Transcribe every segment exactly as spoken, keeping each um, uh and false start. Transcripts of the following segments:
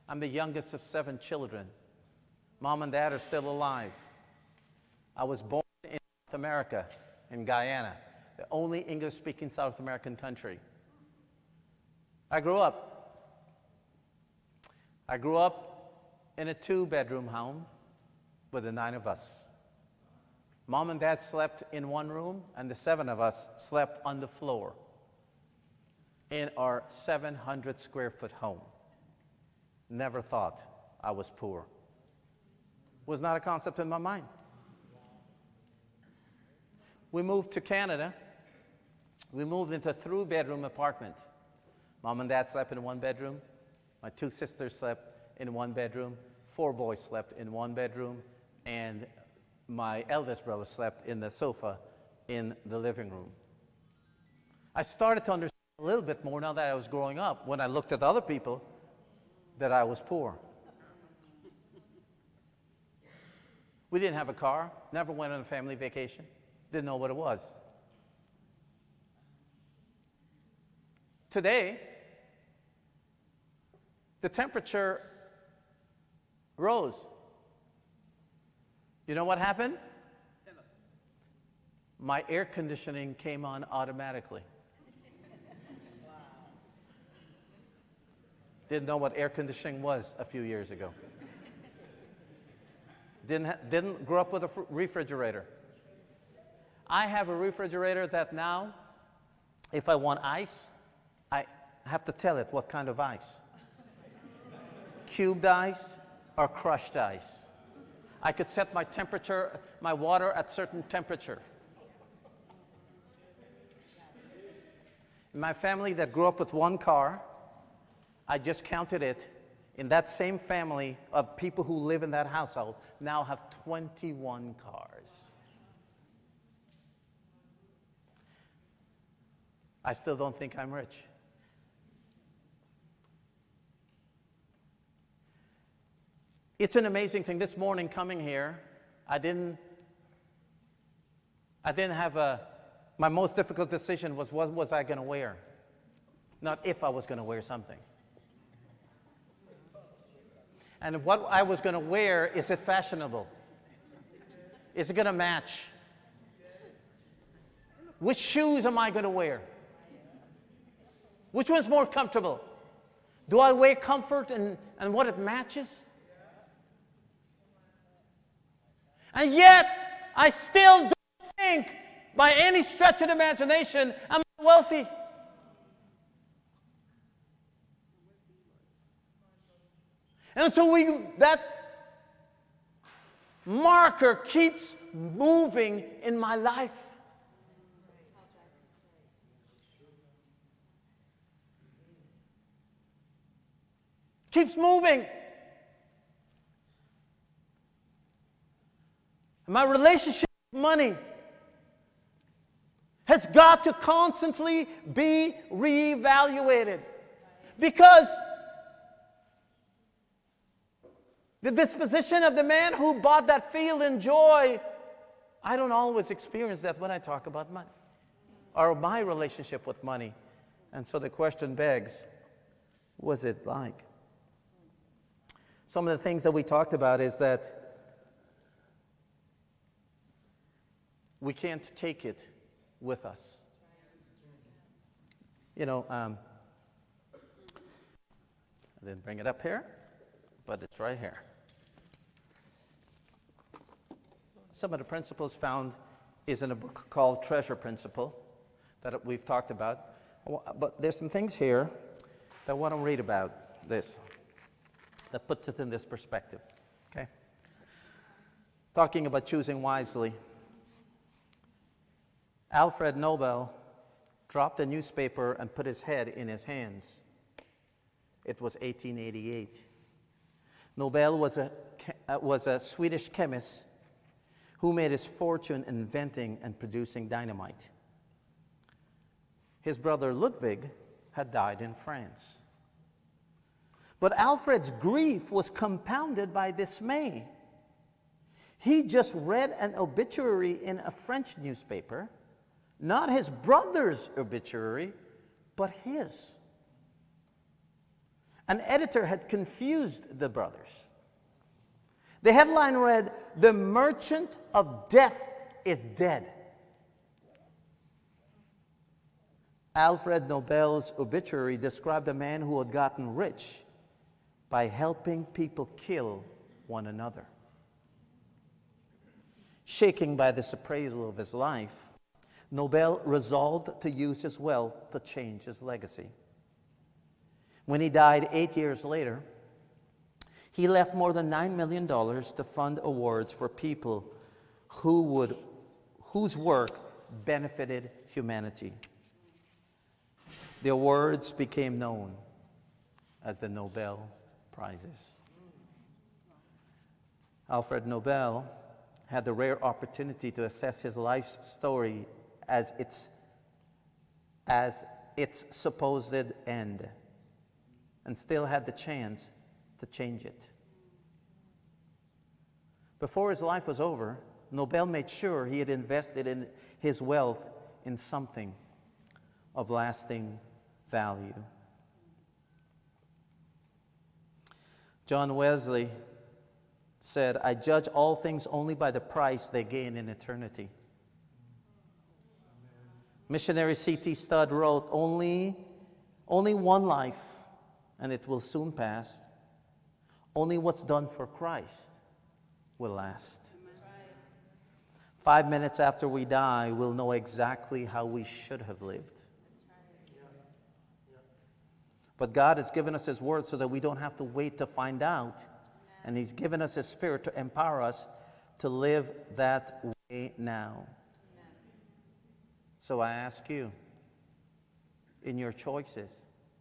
I'm the youngest of seven children. Mom and Dad are still alive. I was born in South America, in Guyana, the only English-speaking South American country. I grew up. I grew up in a two-bedroom home with the nine of us. Mom and Dad slept in one room, and the seven of us slept on the floor in our seven hundred square foot home. Never thought I was poor. Was not a concept in my mind. We moved to Canada. We moved into a three-bedroom apartment. Mom and Dad slept in one bedroom. My two sisters slept in one bedroom. Four boys slept in one bedroom. And my eldest brother slept in the sofa in the living room. I started to understand a little bit more now that I was growing up, when I looked at other people, that I was poor. We didn't have a car, never went on a family vacation, didn't know what it was. Today, the temperature rose. You know what happened? My air conditioning came on automatically. Didn't know what air conditioning was a few years ago. Didn't, ha- didn't grow up with a fr- refrigerator. I have a refrigerator that now, if I want ice, I have to tell it what kind of ice. Cubed ice or crushed ice. I could set my temperature, my water at certain temperature. In my family that grew up with one car, I just counted it. In that same family of people who live in that household now have twenty-one cars. I still don't think I'm rich. It's an amazing thing. This morning coming here, I didn't, I didn't have a, my most difficult decision was what was I going to wear? Not if I was going to wear something. And what I was going to wear, is it fashionable? Is it going to match? Which shoes am I going to wear? Which one's more comfortable? Do I wear comfort and, and what it matches? And yet, I still don't think, by any stretch of the imagination, I'm wealthy. And so we, that marker keeps moving in my life. Keeps moving. My relationship with money has got to constantly be reevaluated, because the disposition of the man who bought that field in joy, I don't always experience that when I talk about money or my relationship with money. And so the question begs, what's it like? Some of the things that we talked about is that we can't take it with us. You know, um, I didn't bring it up here, but it's right here. Some of the principles found is in a book called Treasure Principle that we've talked about. But there's some things here that I want to read about this, that puts it in this perspective. Okay? Talking about choosing wisely. Alfred Nobel dropped a newspaper and put his head in his hands. It was eighteen eighty-eight. Nobel was a, was a Swedish chemist who made his fortune inventing and producing dynamite. His brother Ludwig had died in France. But Alfred's grief was compounded by dismay. He just read an obituary in a French newspaper, not his brother's obituary, but his. An editor had confused the brothers. The headline read, "The Merchant of Death is Dead." Alfred Nobel's obituary described a man who had gotten rich by helping people kill one another. Shaken by this appraisal of his life, Nobel resolved to use his wealth to change his legacy. When he died eight years later, he left more than nine million dollars to fund awards for people who would, whose work benefited humanity. The awards became known as the Nobel Prizes. Alfred Nobel had the rare opportunity to assess his life's story as its, as its supposed end, and still had the chance to change it. Before his life was over, Nobel made sure he had invested in his wealth in something of lasting value. John Wesley said, "I judge all things only by the price they gain in eternity." Missionary C T Studd wrote, only, only one life, and it will soon pass. Only what's done for Christ will last. Five minutes after we die, we'll know exactly how we should have lived. But God has given us His Word so that we don't have to wait to find out. And He's given us His Spirit to empower us to live that way now. So I ask you, in your choices,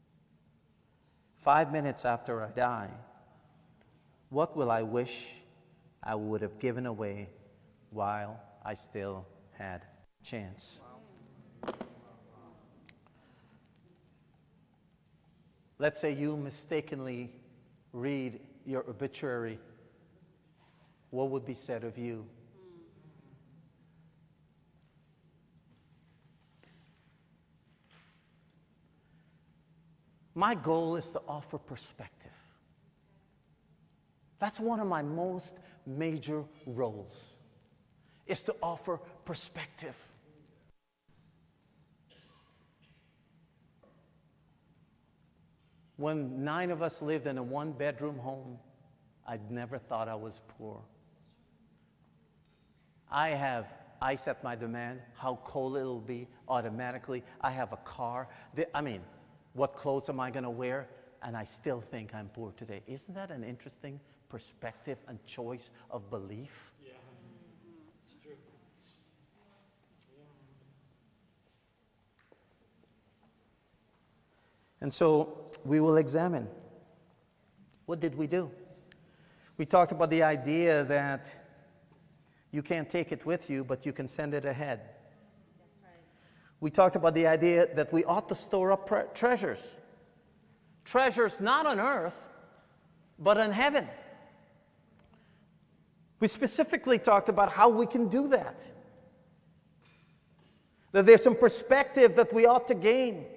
five minutes after I die, what will I wish I would have given away while I still had a chance? Let's say you mistakenly read your obituary. What would be said of you? My goal is to offer perspective. That's one of my most major roles, is to offer perspective. When nine of us lived in a one-bedroom home, I never thought I was poor. I have ice at my demand, how cold it'll be automatically. I have a car. I mean, what clothes am I going to wear? And I still think I'm poor today. Isn't that an interesting perspective and choice of belief? Yeah, it's true. And so we will examine, what did we do? We talked about the idea that you can't take it with you, but you can send it ahead. That's right. We talked about the idea that we ought to store up pre- treasures. Treasures not on earth, but in heaven. We specifically talked about how we can do that. That there's some perspective that we ought to gain.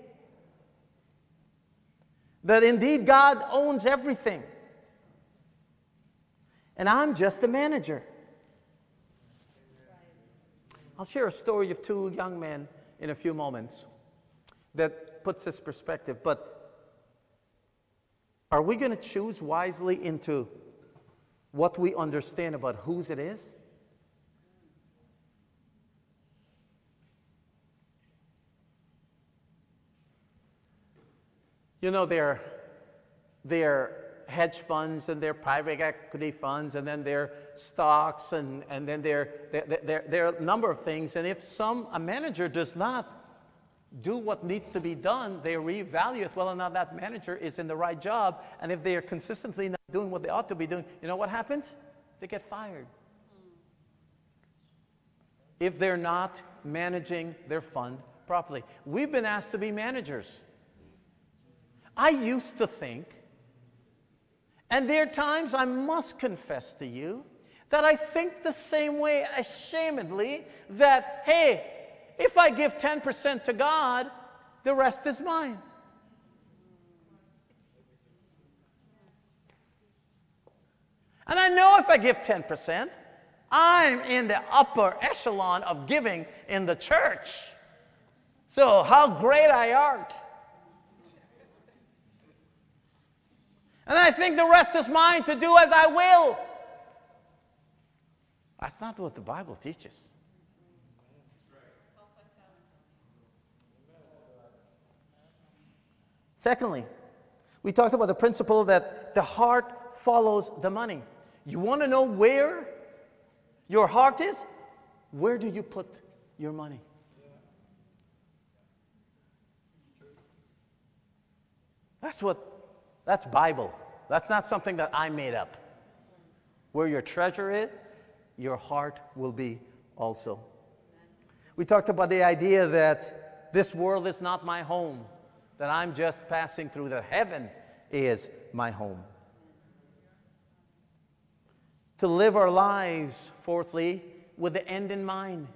That indeed God owns everything. And I'm just the manager. I'll share a story of two young men in a few moments that puts this perspective. But are we going to choose wisely into what we understand about whose it is? You know, they're, they're hedge funds and their private equity funds, and then their stocks, and, and then their, their, their, their number of things. And if some a manager does not do what needs to be done, they reevaluate whether or not that manager is in the right job. And if they are consistently not doing what they ought to be doing, you know what happens? They get fired. If they're not managing their fund properly. We've been asked to be managers. I used to think, and there are times I must confess to you, that I think the same way ashamedly, that, hey, if I give ten percent to God, the rest is mine. And I know if I give ten percent, I'm in the upper echelon of giving in the church. So how great I art. And I think the rest is mine to do as I will. That's not what the Bible teaches. Secondly, we talked about the principle that the heart follows the money. You want to know where your heart is? Where do you put your money? That's what, that's Bible. That's not something that I made up. Where your treasure is, your heart will be also. We talked about the idea that this world is not my home, that I'm just passing through, that heaven is my home. To live our lives, fourthly, with the end in mind.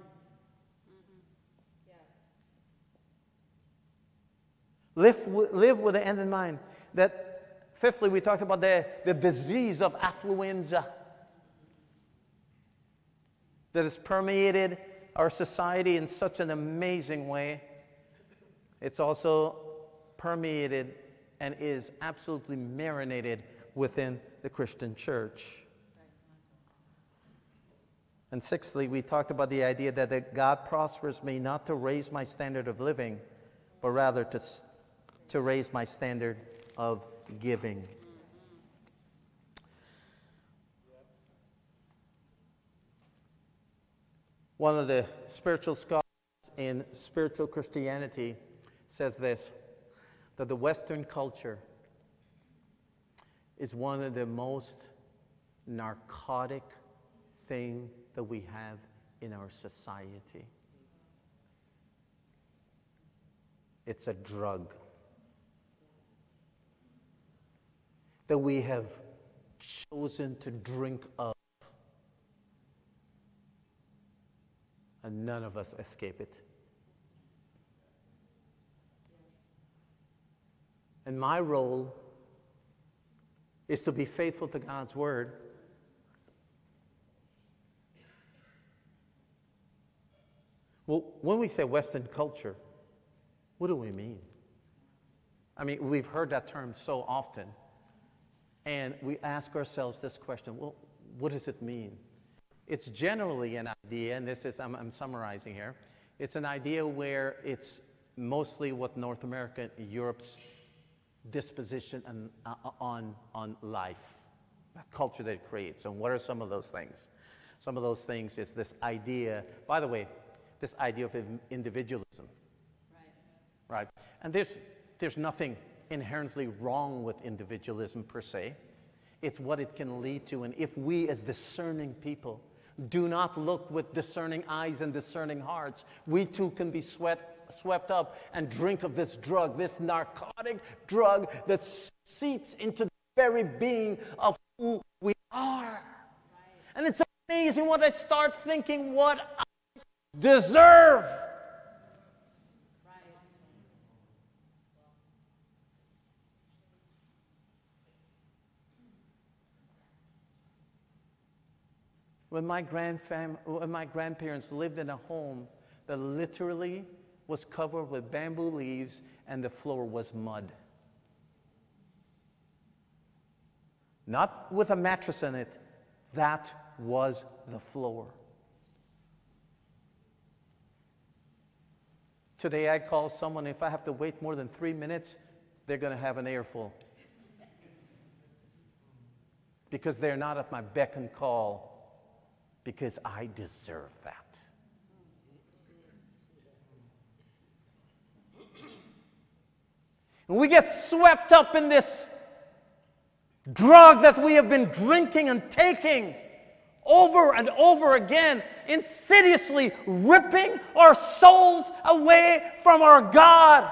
Live, live with the end in mind. That, fifthly, we talked about the, the disease of affluenza that has permeated our society in such an amazing way. It's also permeated and is absolutely marinated within the Christian church. And sixthly, we talked about the idea that, that God prospers me not to raise my standard of living, but rather to, to raise my standard of giving. One of the spiritual scholars in spiritual Christianity says this, that the Western culture is one of the most narcotic things that we have in our society. It's a drug that we have chosen to drink of, and none of us escape it. And my role is to be faithful to God's word. Well, when we say Western culture, what do we mean? I mean, we've heard that term so often, and we ask ourselves this question, well, what does it mean? It's generally an idea, and this is, I'm, I'm summarizing here, it's an idea where it's mostly what North America and Europe's disposition and, uh, on, on life, that culture that it creates. And what are some of those things? Some of those things is this idea, by the way, this idea of individualism. Right. Right. And there's, there's nothing inherently wrong with individualism per se. It's what it can lead to. And if we as discerning people do not look with discerning eyes and discerning hearts, we too can be swept swept up and drink of this drug, this narcotic drug that seeps into the very being of who we are. Right. And it's amazing when I start thinking what I deserve. Right. When my grandfam- when my grandparents lived in a home that literally was covered with bamboo leaves and the floor was mud. Not with a mattress in it, that was the floor. Today I call someone, if I have to wait more than three minutes, they're going to have an earful. Because they're not at my beck and call, because I deserve that. And we get swept up in this drug that we have been drinking and taking over and over again, insidiously ripping our souls away from our God.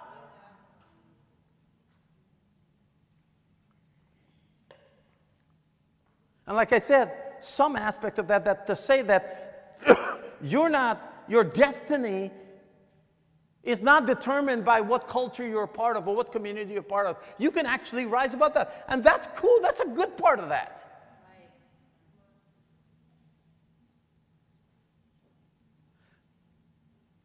And like I said, some aspect of that, that to say that you're not, your destiny is not determined by what culture you're a part of or what community you're a part of. You can actually rise above that. And that's cool. That's a good part of that. Right.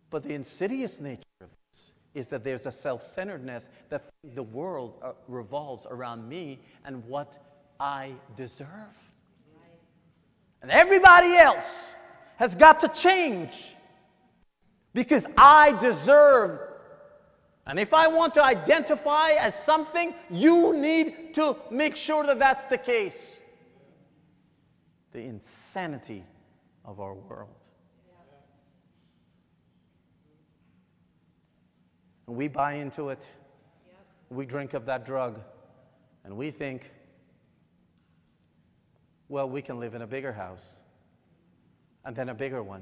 But the insidious nature of this is that there's a self-centeredness that the world uh, revolves around me and what I deserve. And everybody else has got to change because I deserve. And if I want to identify as something, you need to make sure that that's the case. The insanity of our world. And we buy into it. We drink of that drug. And we think, well, we can live in a bigger house. And then a bigger one.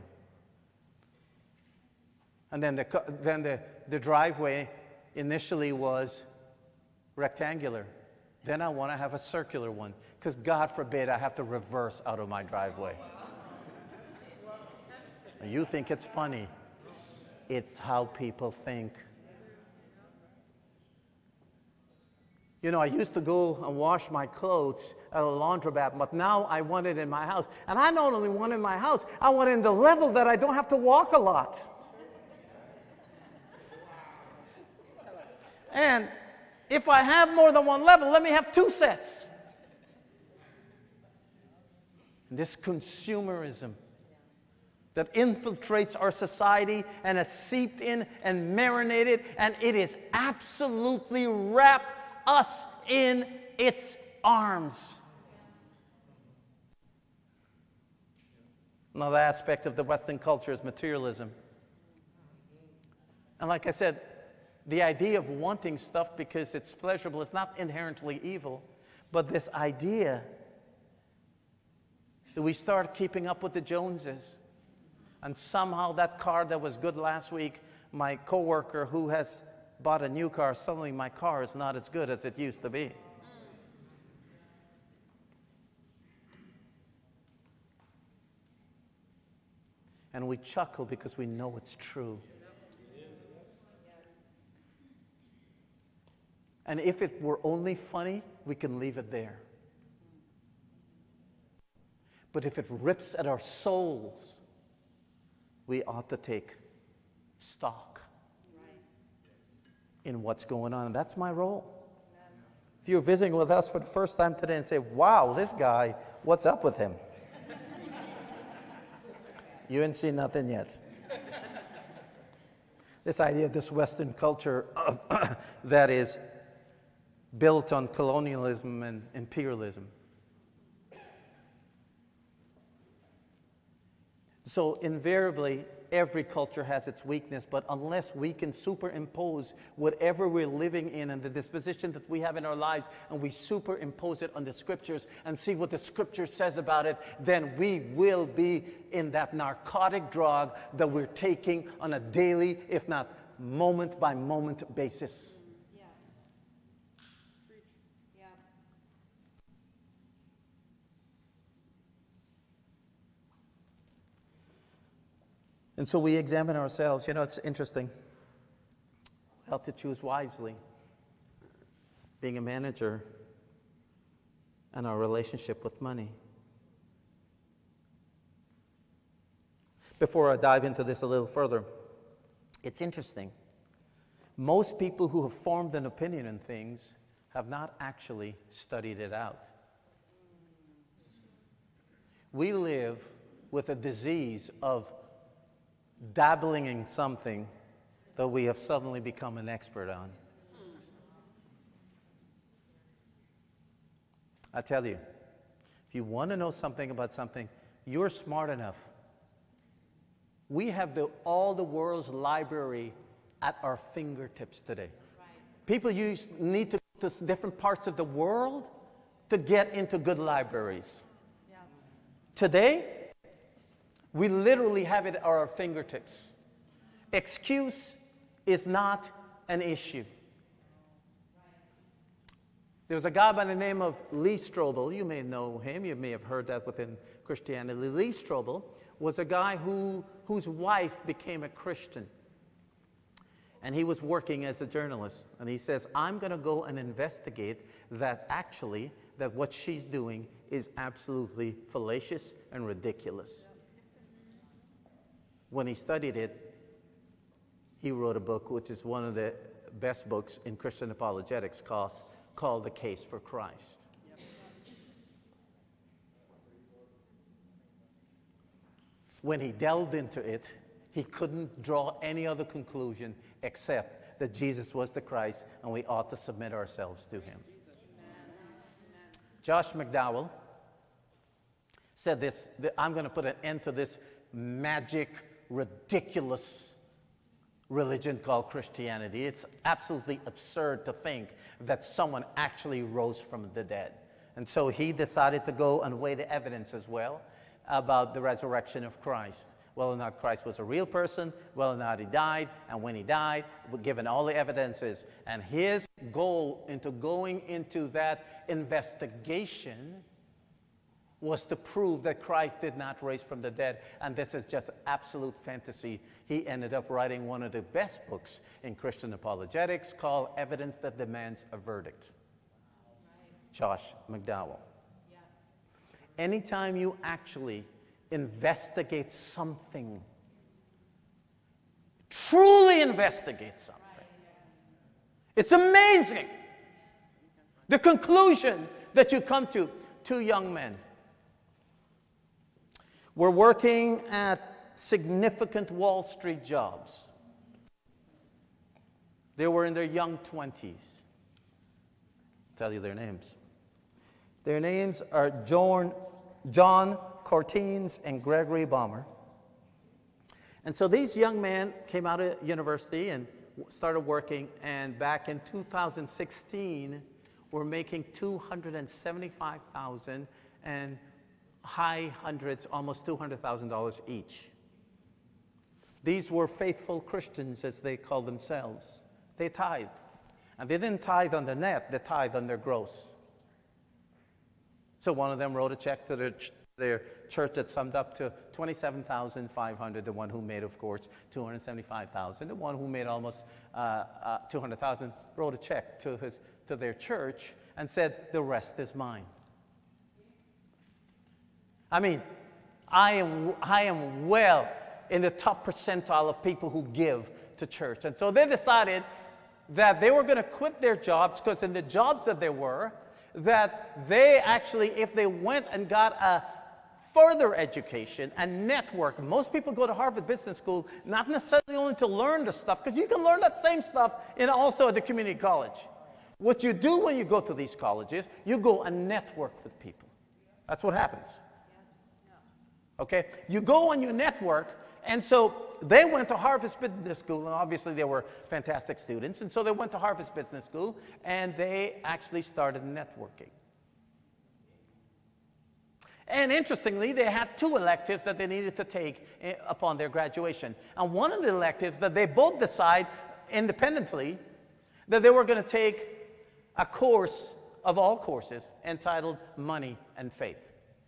And then the, then the, the driveway initially was rectangular. Then I want to have a circular one. Because God forbid I have to reverse out of my driveway. And you think it's funny. It's how people think. You know, I used to go and wash my clothes at a laundromat, but now I want it in my house. And I not only want it in my house, I want it in the level that I don't have to walk a lot. And if I have more than one level, let me have two sets. And this consumerism that infiltrates our society and has seeped in and marinated, and it is absolutely wrapped us in its arms. Another aspect of the Western culture is materialism. And like I said, the idea of wanting stuff because it's pleasurable is not inherently evil, but this idea that we start keeping up with the Joneses, and somehow that car that was good last week, my coworker who has bought a new car, suddenly my car is not as good as it used to be. And we chuckle because we know it's true. And if it were only funny, we can leave it there. But if it rips at our souls, we ought to take stock in what's going on. And that's my role. If you're visiting with us for the first time today and say, wow, this guy, what's up with him? You ain't seen nothing yet. This idea of this Western culture of, that is built on colonialism and imperialism. So invariably, every culture has its weakness, but unless we can superimpose whatever we're living in and the disposition that we have in our lives, and we superimpose it on the Scriptures and see what the Scripture says about it, then we will be in that narcotic drug that we're taking on a daily, if not moment-by-moment basis. Yeah. Yeah. And so we examine ourselves. You know, it's interesting. We have to choose wisely. Being a manager and our relationship with money. Before I dive into this a little further, it's interesting. Most people who have formed an opinion on things have not actually studied it out. We live with a disease of dabbling in something that we have suddenly become an expert on. I tell you, if you want to know something about something, you're smart enough. We have the, all the world's library at our fingertips today. Right. People use, need to go to different parts of the world to get into good libraries. Yeah. Today, we literally have it at our fingertips. Excuse is not an issue. There was a guy by the name of Lee Strobel. You may know him. You may have heard that within Christianity. Lee Strobel was a guy who, whose wife became a Christian. And he was working as a journalist. And he says, I'm going to go and investigate that actually, that what she's doing is absolutely fallacious and ridiculous. When he studied it, he wrote a book which is one of the best books in Christian apologetics called, called The Case for Christ. When he delved into it, he couldn't draw any other conclusion except that Jesus was the Christ and we ought to submit ourselves to him. Josh McDowell said this, that I'm going to put an end to this magic, ridiculous religion called Christianity. It's absolutely absurd to think that someone actually rose from the dead. And so he decided to go and weigh the evidence as well about the resurrection of Christ. Whether or not Christ was a real person, whether or not he died, and when he died, given all the evidences. And his goal into going into that investigation was to prove that Christ did not raise from the dead. And this is just absolute fantasy. He ended up writing one of the best books in Christian apologetics called Evidence That Demands a Verdict. Josh McDowell. Anytime you actually investigate something, truly investigate something, it's amazing the conclusion that you come to. Two young men were working at significant Wall Street jobs. They were in their young twenties. I'll tell you their names. Their names are John, John Cortines and Gregory Balmer. And so these young men came out of university and started working, and back in two thousand sixteen were making two hundred seventy-five thousand dollars and high hundreds, almost two hundred thousand dollars each. These were faithful Christians, as they called themselves. They tithed. And they didn't tithe on the net, they tithed on their gross. So one of them wrote a check to their, ch- their church that summed up to twenty-seven thousand five hundred dollars. The one who made, of course, two hundred seventy-five thousand dollars. The one who made almost uh, uh, two hundred thousand dollars wrote a check to, his, to their church and said, the rest is mine. I mean, I am, I am well in the top percentile of people who give to church. And so they decided that they were going to quit their jobs, because in the jobs that they were, that they actually, if they went and got a further education and network, most people go to Harvard Business School not necessarily only to learn the stuff, because you can learn that same stuff in also at the community college. What you do when you go to these colleges, you go and network with people. That's what happens. Okay? You go and you network, and so they went to Harvard Business School, and obviously they were fantastic students, and so they went to Harvard Business School, and they actually started networking. And interestingly, they had two electives that they needed to take upon their graduation. And one of the electives that they both decide independently that they were going to take a course of all courses entitled Money and Faith.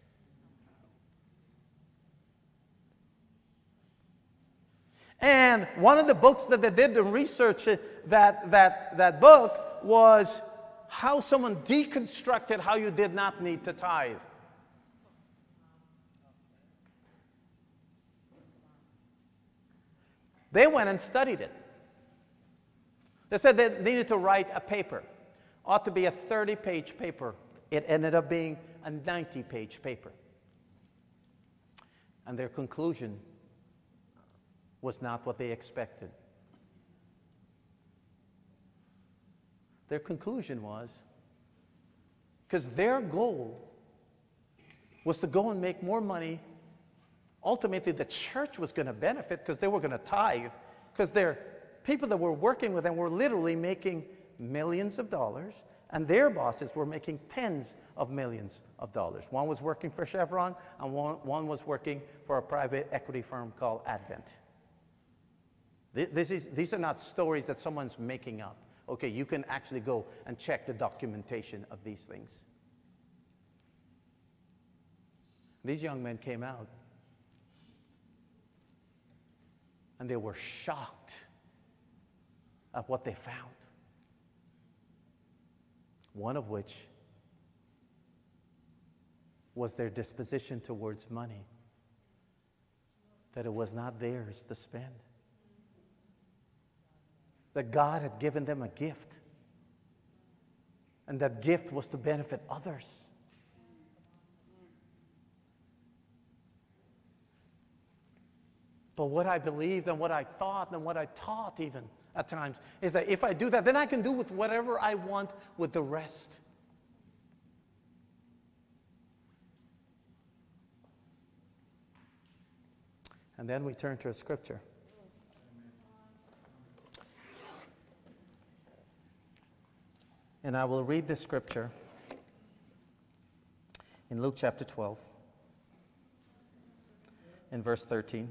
And one of the books that they did the research, that, that, that book was how someone deconstructed how you did not need to tithe. They went and studied it. They said they needed to write a paper. Ought to be a thirty-page paper. It ended up being a ninety-page paper. And their conclusion was not what they expected. Their conclusion was, because their goal was to go and make more money. Ultimately, the church was going to benefit because they were going to tithe, because their people that were working with them were literally making millions of dollars, and their bosses were making tens of millions of dollars. One was working for Chevron, and one, one was working for a private equity firm called Advent. This is, these are not stories that someone's making up. Okay, you can actually go and check the documentation of these things. These young men came out, and they were shocked at what they found. One of which was their disposition towards money, that it was not theirs to spend. that God had given them a gift. And that gift was to benefit others. But what I believed and what I thought and what I taught even at times is that if I do that, then I can do with whatever I want with the rest. And then we turn to a scripture. And I will read this scripture in Luke chapter twelve, in verse thirteen.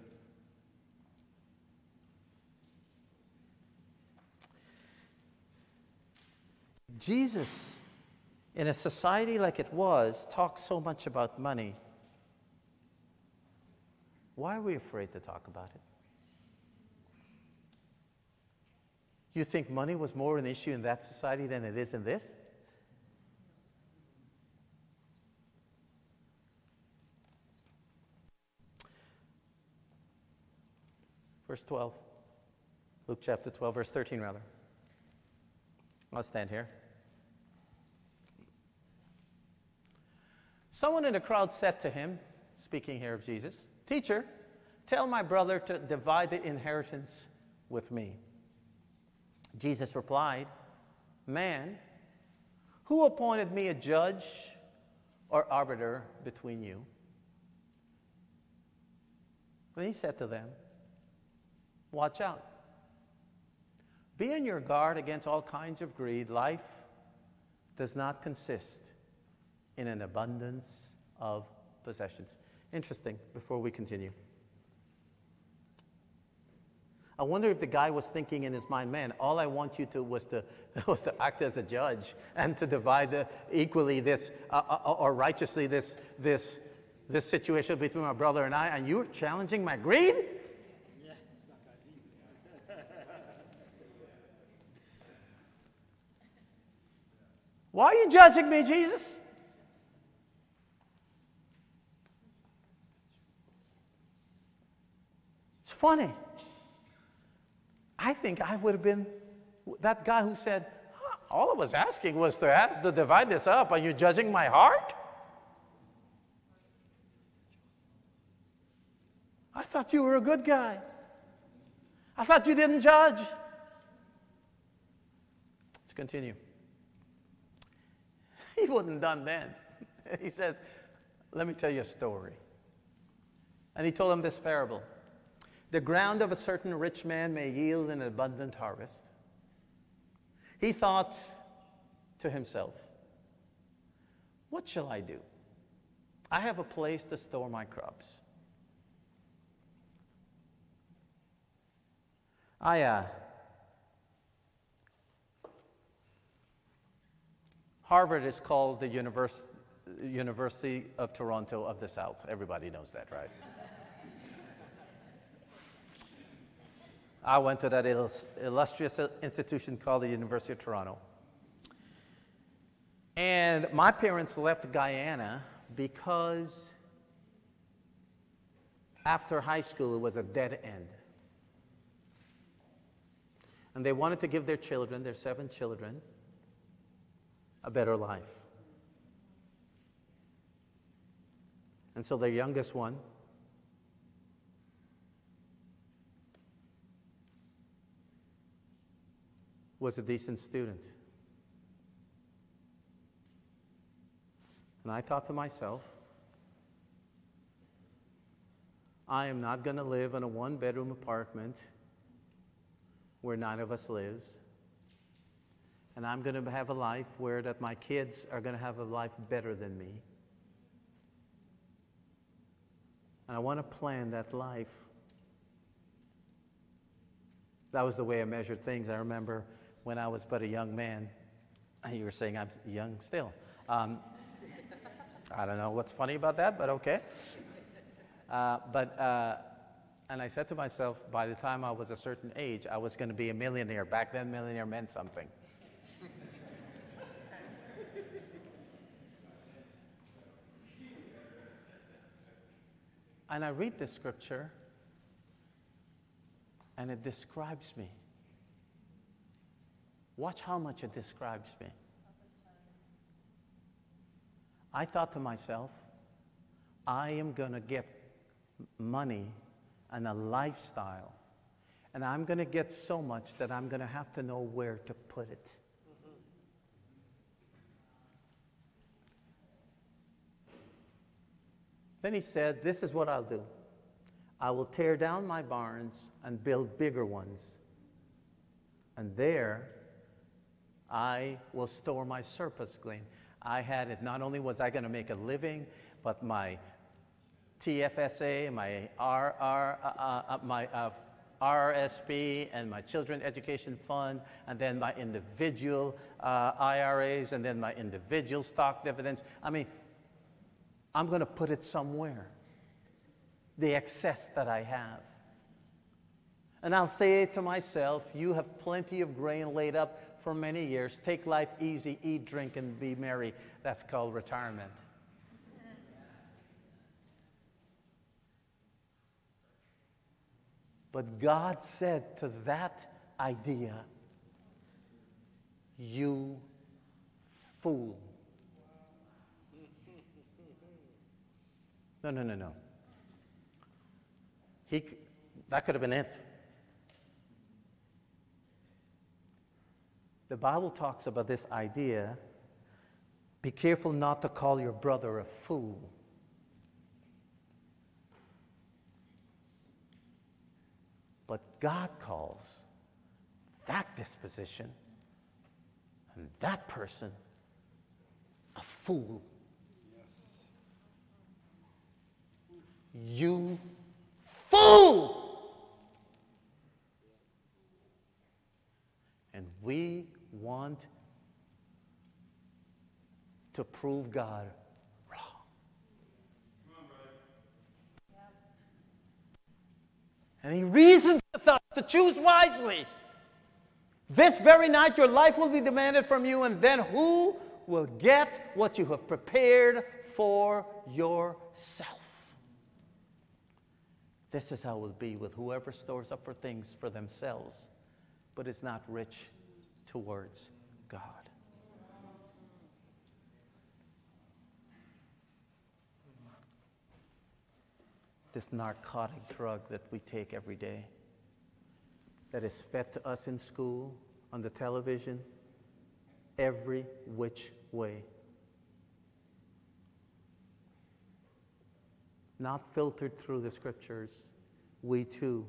Jesus, in a society like it was, talks so much about money. Why are we afraid to talk about it? You think money was more an issue in that society than it is in this? Verse twelve. Luke chapter twelve, verse thirteen, rather. I'll stand here. Someone in the crowd said to him, speaking here of Jesus, "Teacher, tell my brother to divide the inheritance with me." Jesus replied, "Man, who appointed me a judge or arbiter between you?" And he said to them, "Watch out. Be on your guard against all kinds of greed. Life does not consist in an abundance of possessions." Interesting, before we continue. I wonder if the guy was thinking in his mind, man, all I want you to was to was to act as a judge and to divide the, equally this uh, uh, or righteously this this this situation between my brother and I, and you're challenging my greed? Yeah, it's not that deep. Why are you judging me, Jesus? It's funny. I think I would have been that guy who said, huh, all I was asking was to, have to divide this up. Are you judging my heart? I thought you were a good guy. I thought you didn't judge. Let's continue. He wasn't done then. He says, let me tell you a story. And he told him this parable. The ground of a certain rich man may yield an abundant harvest. He thought to himself, what shall I do? I have a place to store my crops. I, uh, Harvard is called the Univers- University of Toronto of the South. Everybody knows that, right? I went to that illustrious institution called the University of Toronto. And my parents left Guyana because after high school it was a dead end. And they wanted to give their children, their seven children, a better life. And so their youngest one was a decent student. And I thought to myself, I am not going to live in a one-bedroom apartment where nine of us lives. And I'm going to have a life where that my kids are going to have a life better than me. And I want to plan that life. That was the way I measured things. I remember when I was but a young man. You were saying I'm young still. Um, I don't know what's funny about that, but okay. Uh, but, uh, and I said to myself, by the time I was a certain age, I was going to be a millionaire. Back then, millionaire meant something. And I read this scripture, and it describes me. Watch how much it describes me. I thought to myself, I am going to get money and a lifestyle, and I'm going to get so much that I'm going to have to know where to put it. Then he said, this is what I'll do. I will tear down my barns and build bigger ones. And there, I will store my surplus grain. I had it, not only was I going to make a living, but my T F S A, my R R, uh, uh, my uh, R R S P, and my Children's Education Fund, and then my individual uh, I R As, and then my individual stock dividends. I mean, I'm going to put it somewhere, the excess that I have. And I'll say to myself, you have plenty of grain laid up for many years. Take life easy, eat, drink, and be merry. That's called retirement. But God said to that idea, you fool. No, no, no, no. He, that could have been it. The Bible talks about this idea, be careful not to call your brother a fool. But God calls that disposition and that person a fool. You fool! And we want to prove God wrong. And he reasons with us to choose wisely. This very night your life will be demanded from you, and then who will get what you have prepared for yourself? This is how it will be with whoever stores up for things for themselves, but is not rich towards God. This narcotic drug that we take every day, that is fed to us in school, on the television, every which way. Not filtered through the scriptures, we too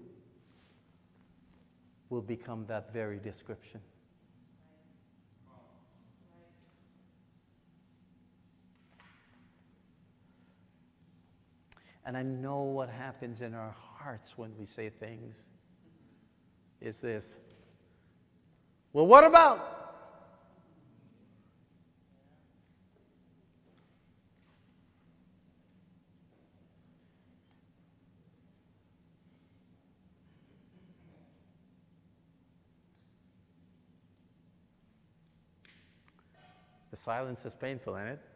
will become that very description. And I know what happens in our hearts when we say things is this. Well, what about? The silence is painful, isn't it?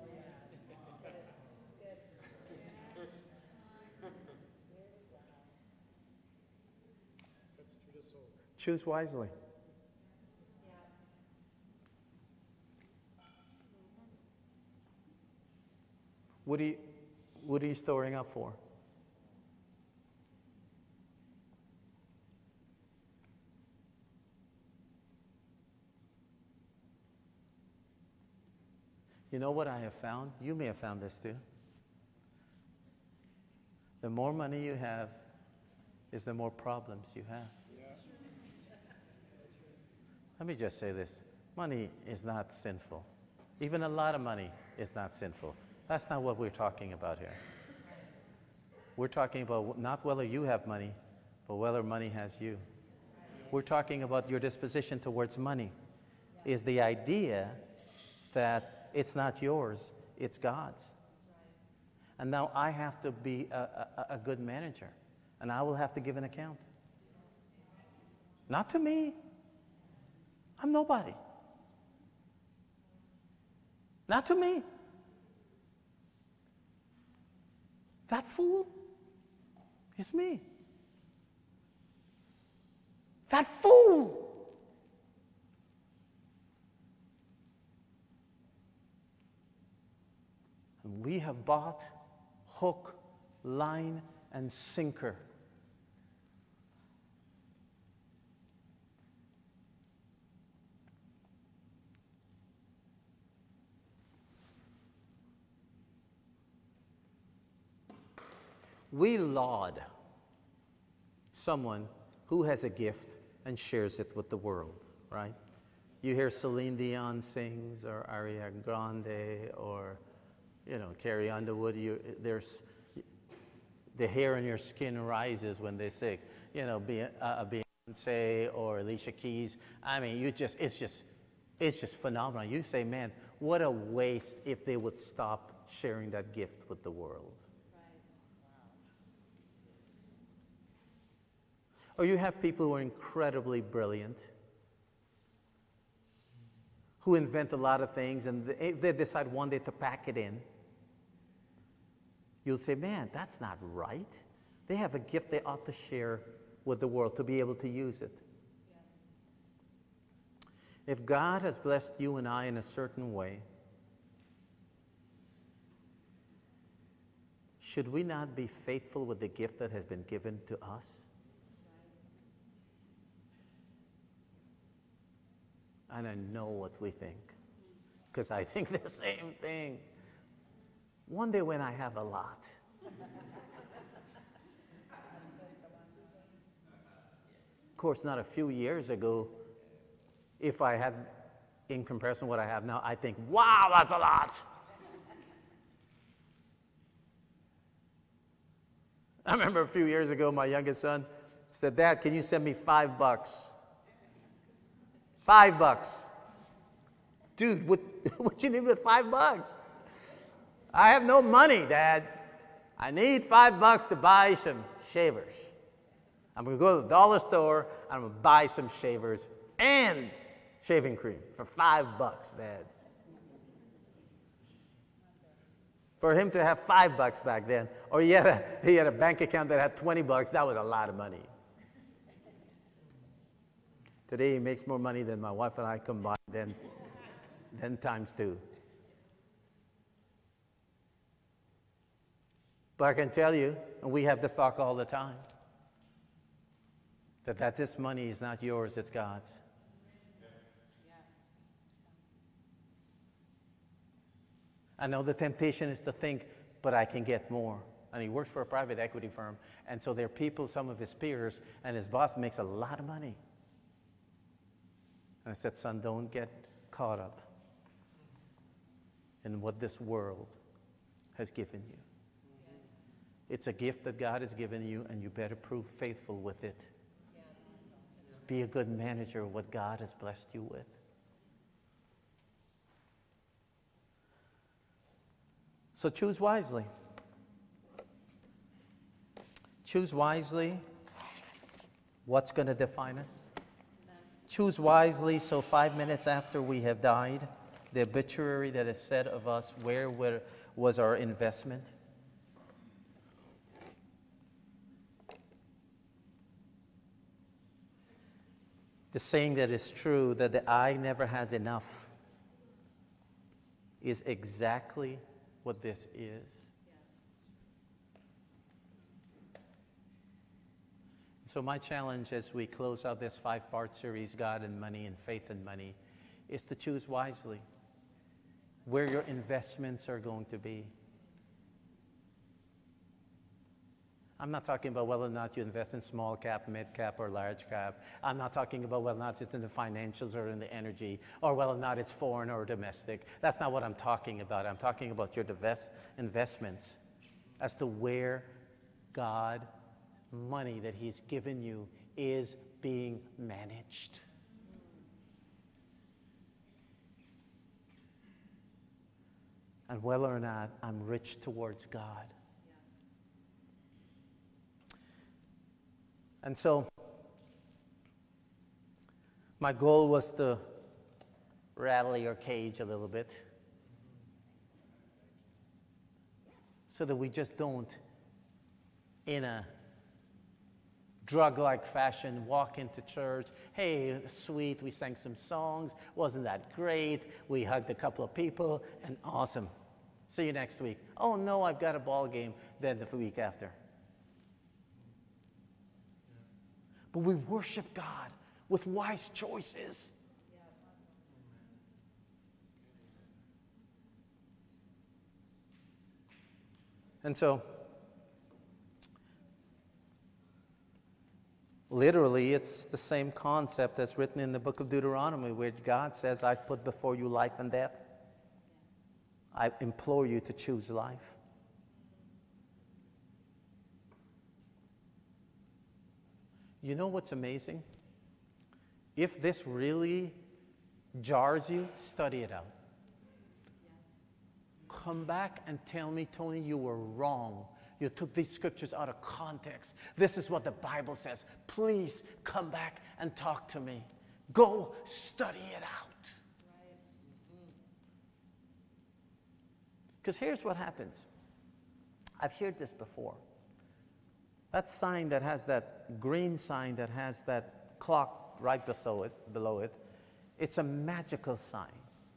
Choose wisely. What are you, what are you storing up for? You know what I have found? You may have found this too. The more money you have is the more problems you have. Let me just say this. Money is not sinful. Even a lot of money is not sinful. That's not what we're talking about here. We're talking about not whether you have money, but whether money has you. We're talking about your disposition towards money. Is the idea that it's not yours, it's God's. And now I have to be a, a, a good manager, and I will have to give an account. Not to me. I'm nobody. Not to me. That fool is me. That fool And we have bought hook, line, and sinker. We laud someone who has a gift and shares it with the world, right? You hear Celine Dion sings, or Ariana Grande, or, you know, Carrie Underwood. You, there's the hair on your skin rises when they sing. You know, Be, uh, Beyonce or Alicia Keys. I mean, you just it's just it's just phenomenal. You say, man, what a waste if they would stop sharing that gift with the world. Or you have people who are incredibly brilliant, who invent a lot of things, and if they decide one day to pack it in, you'll say, man, that's not right. They have a gift they ought to share with the world to be able to use it. Yeah. If God has blessed you and I in a certain way, should we not be faithful with the gift that has been given to us? And I know what we think, because I think the same thing. One day when I have a lot, of course, not a few years ago, if I had, in comparison to what I have now, I think, wow, that's a lot. I remember a few years ago, my youngest son said, Dad, can you send me five bucks? Five bucks. Dude, what, what you need with five bucks? I have no money, Dad. I need five bucks to buy some shavers. I'm going to go to the dollar store, and I'm going to buy some shavers and shaving cream for five bucks, Dad. For him to have five bucks back then, or he had a, he had a bank account that had twenty bucks, that was a lot of money. Today he makes more money than my wife and I combined, then, then times two. But I can tell you, and we have this talk all the time, that, that this money is not yours, it's God's. I know the temptation is to think, but I can get more. And he works for a private equity firm, and so there are people, some of his peers, and his boss makes a lot of money. And I said, son, don't get caught up in what this world has given you. It's a gift that God has given you, and you better prove faithful with it. Be a good manager of what God has blessed you with. So choose wisely. Choose wisely what's going to define us. Choose wisely so five minutes after we have died, the obituary that is said of us, where were, was our investment? The saying that is true, that the eye never has enough, is exactly what this is. So my challenge as we close out this five-part series, God and Money and Faith and Money, is to choose wisely where your investments are going to be. I'm not talking about whether or not you invest in small cap, mid cap, or large cap. I'm not talking about whether or not it's in the financials or in the energy, or whether or not it's foreign or domestic. That's not what I'm talking about. I'm talking about your divest investments as to where God, money that He's given you, is being managed. And whether or not I'm rich towards God. And so, my goal was to rattle your cage a little bit so that we just don't, in a drug-like fashion, walk into church. Hey, sweet, we sang some songs. Wasn't that great? We hugged a couple of people, and awesome. See you next week. Oh, no, I've got a ball game then the week after. But we worship God with wise choices. And so, literally, it's the same concept that's written in the book of Deuteronomy, where God says, I've put before you life and death. I implore you to choose life. You know what's amazing? If this really jars you, study it out. Come back and tell me, Tony, you were wrong. You took these scriptures out of context. This is what the Bible says. Please come back and talk to me. Go study it out. Because here's what happens. I've shared this before. That sign that has that green sign that has that clock right below it, below it, it's a magical sign.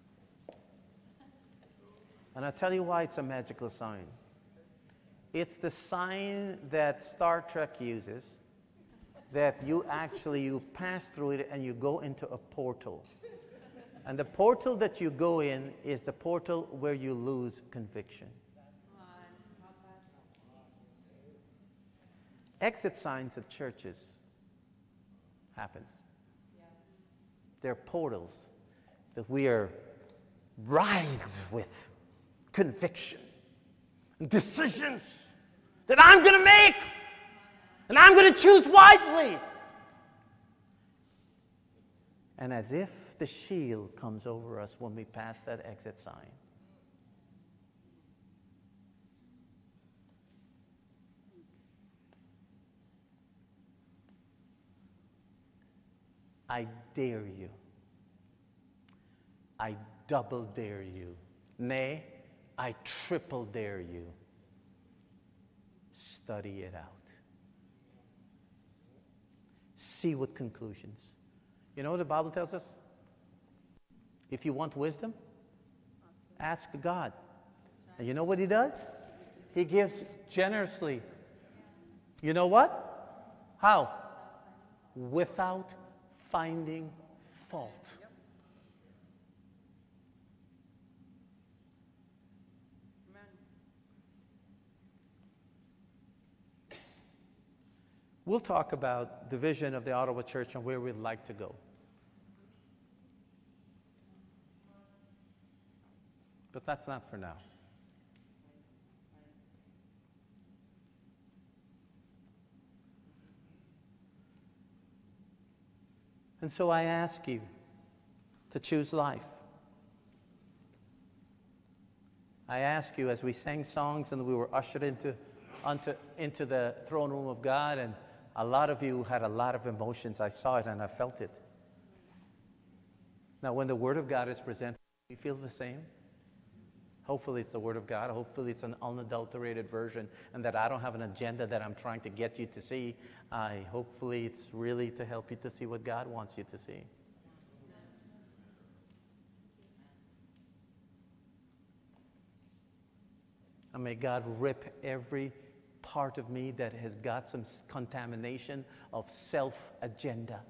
And I'll tell you why it's a magical sign. It's the sign that Star Trek uses, that you actually, you pass through it and you go into a portal. And the portal that you go in is the portal where you lose conviction. Exit signs at churches happens. They're portals that we are writhed with conviction and decisions that I'm going to make, and I'm going to choose wisely. And as if the shield comes over us when we pass that exit sign. I dare you. I double dare you. Nay, I triple dare you. Study it out. See what conclusions. You know what the Bible tells us? If you want wisdom, ask God. And you know what He does? He gives generously. You know what? How? Without finding fault. We'll talk about the vision of the Ottawa Church and where we'd like to go. But that's not for now. And so I ask you to choose life. I ask you, as we sang songs and we were ushered into, onto, into the throne room of God, and a lot of you had a lot of emotions. I saw it and I felt it. Now, when the Word of God is presented, do you feel the same? Hopefully it's the Word of God. Hopefully it's an unadulterated version, and that I don't have an agenda that I'm trying to get you to see. I hopefully it's really to help you to see what God wants you to see. And may God rip every part of me that has got some contamination of self-agenda.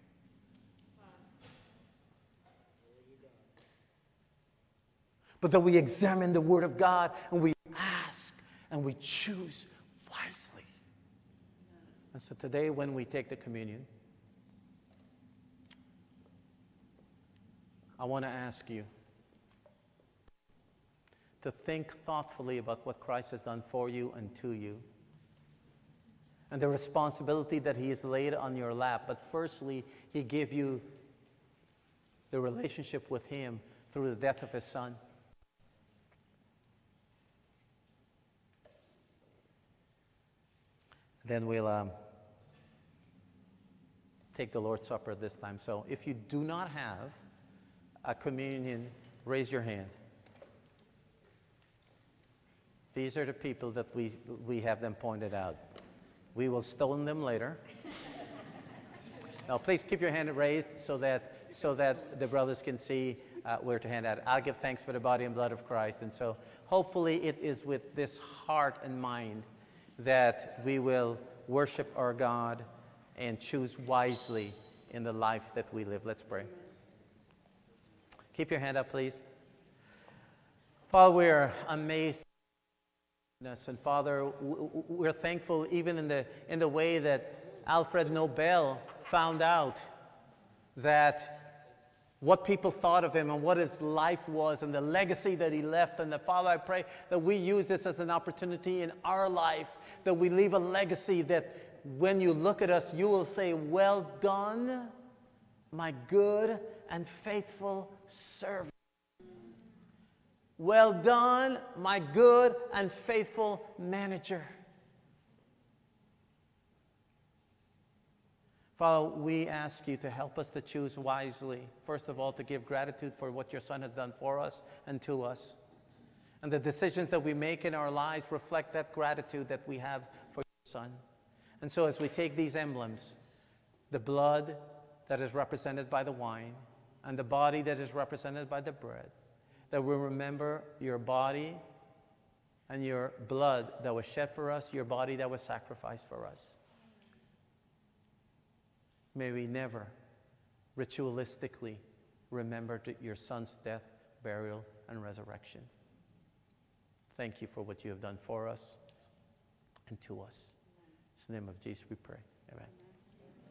But that we examine the Word of God and we ask and we choose wisely. And so today when we take the communion, I want to ask you to think thoughtfully about what Christ has done for you and to you, and the responsibility that He has laid on your lap. But firstly, He gave you the relationship with Him through the death of His Son. Then we'll um, take the Lord's Supper at this time. So if you do not have a communion, raise your hand. These are the people that we, we have them pointed out. We will stone them later. Now, please keep your hand raised so that, so that the brothers can see uh, where to hand out. I'll give thanks for the body and blood of Christ. And so hopefully it is with this heart and mind that we will worship our God and choose wisely in the life that we live. Let's pray. Keep your hand up, please. Father, we're amazed. And Father, we're thankful even in the, in the way that Alfred Nobel found out that what people thought of him and what his life was and the legacy that he left. And the Father, I pray that we use this as an opportunity in our life, that we leave a legacy that when you look at us, you will say, well done, my good and faithful servant. Well done, my good and faithful manager. Father, we ask you to help us to choose wisely. First of all, to give gratitude for what your Son has done for us and to us. And the decisions that we make in our lives reflect that gratitude that we have for your Son. And so as we take these emblems, the blood that is represented by the wine and the body that is represented by the bread, that we remember your body and your blood that was shed for us, your body that was sacrificed for us. May we never ritualistically remember your Son's death, burial, and resurrection. Thank you for what you have done for us and to us. In the name of Jesus we pray. Amen.